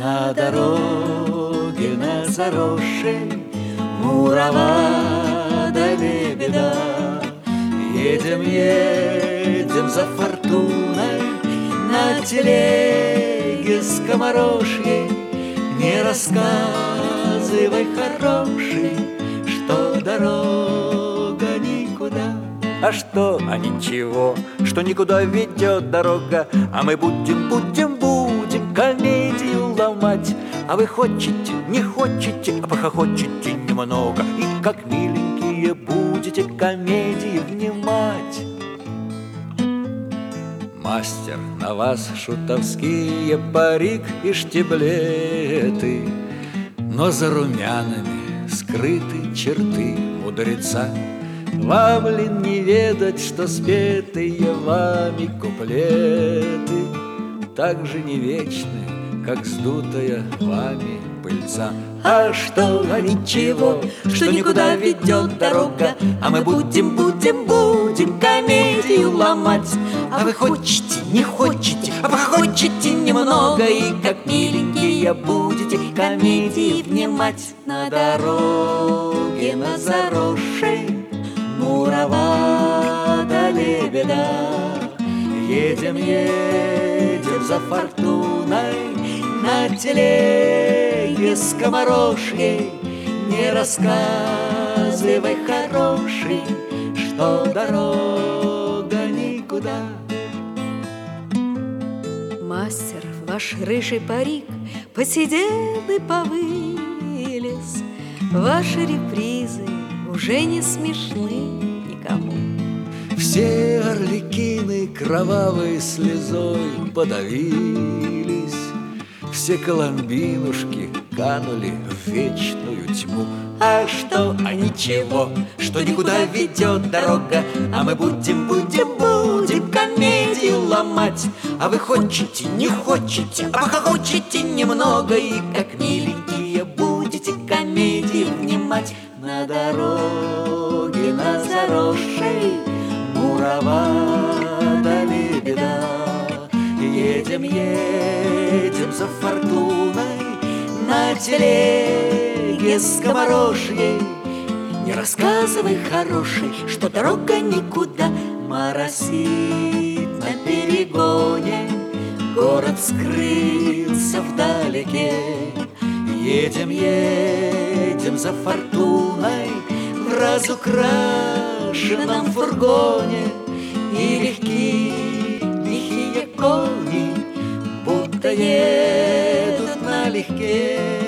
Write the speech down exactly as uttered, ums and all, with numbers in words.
На дороге, на заросшей мурава да лебеда. Едем, едем за фортуной на телеге скоморошьей. Не рассказывай, хороший, что дорога никуда. А что, а ничего, что никуда ведет дорога. А мы будем, будем, будем комедию ломать. А вы хотите, не хотите, а похохочете немного. И как миленькие будете комедии внимать. Мастер, на вас шутовские парик и штиблеты, но за румянами скрыты черты мудреца. Вам ли не ведать, что спетые вами куплеты так же не вечны, как сдутая вами пыльца? А что, а ничего, что никуда ведет дорога. А мы будем, будем, будем комедию ломать. А вы хотите, не хотите, а похочете немного. И как миленькие будете комедии внимать. На дороге, на заросшей мурава да лебеда. Едем, едем за фортуной на телеге скоморошьей. Не рассказывай, хороший, что дорога никуда. Мастер, ваш рыжий парик посидел и повылез. Ваши репризы уже не смешны никому. Все орликины кровавой слезой подавились, все коломбинушки канули в вечную тьму. А что, а ничего, что никуда ведет дорога. А мы будем, будем, будем комедию ломать. А вы хотите, не хотите, а похохочете немного. И как миленькие будете комедии внимать. На дороге, на заросшей мурава да лебеда. Едем, едем за фортуной на телеге скоморошьей. Не рассказывай, хороший, что дорога никуда. Моросит на перегоне, город скрылся вдалеке. Едем, едем за фортуной в разукрашенном фургоне. И легки, лихие кони будто едут налегке.